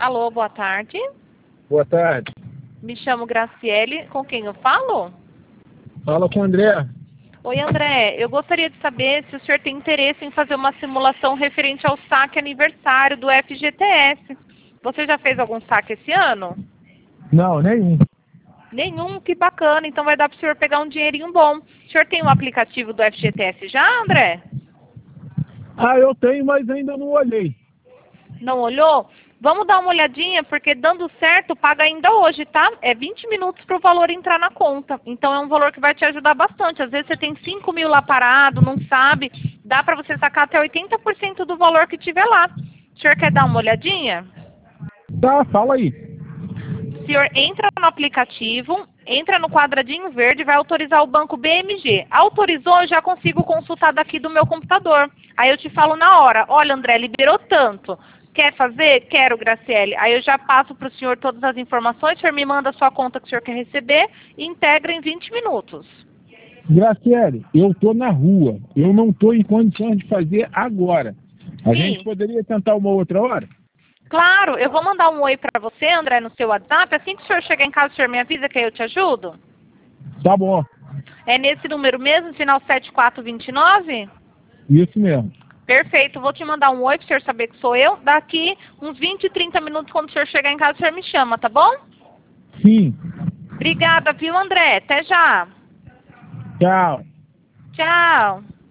Alô, boa tarde. Boa tarde. Me chamo Graciele. Com quem eu falo? Fala com o André. Oi, André. Eu gostaria de saber se o senhor tem interesse em fazer uma simulação referente ao saque aniversário do FGTS. Você já fez algum saque esse ano? Não, nenhum. Nenhum? Que bacana. Então vai dar para o senhor pegar um dinheirinho bom. O senhor tem o aplicativo do FGTS já, André? Ah, eu tenho, mas ainda não olhei. Não olhou? Vamos dar uma olhadinha, porque dando certo, paga ainda hoje, tá? É 20 minutos para o valor entrar na conta. Então é um valor que vai te ajudar bastante. Às vezes você tem 5 mil lá parado, não sabe. Dá para você sacar até 80% do valor que tiver lá. O senhor quer dar uma olhadinha? Tá, fala aí. O senhor entra no aplicativo, entra no quadradinho verde, vai autorizar o banco BMG. Autorizou, eu já consigo consultar daqui do meu computador. Aí eu te falo na hora, olha, André, liberou tanto. Quer fazer? Quero, Graciele. Aí eu já passo para o senhor todas as informações, o senhor me manda a sua conta que o senhor quer receber e integra em 20 minutos. Graciele, eu tô na rua. Eu não tô em condições de fazer agora. A gente poderia tentar uma outra hora? Claro, eu vou mandar um oi para você, André, no seu WhatsApp. Assim que o senhor chegar em casa, o senhor me avisa que aí eu te ajudo? Tá bom. É nesse número mesmo, final 7429? Isso mesmo. Perfeito, vou te mandar um oi para o senhor saber que sou eu. Daqui uns 20, 30 minutos, quando o senhor chegar em casa, o senhor me chama, tá bom? Sim. Obrigada, viu, André? Até já. Tchau. Tchau.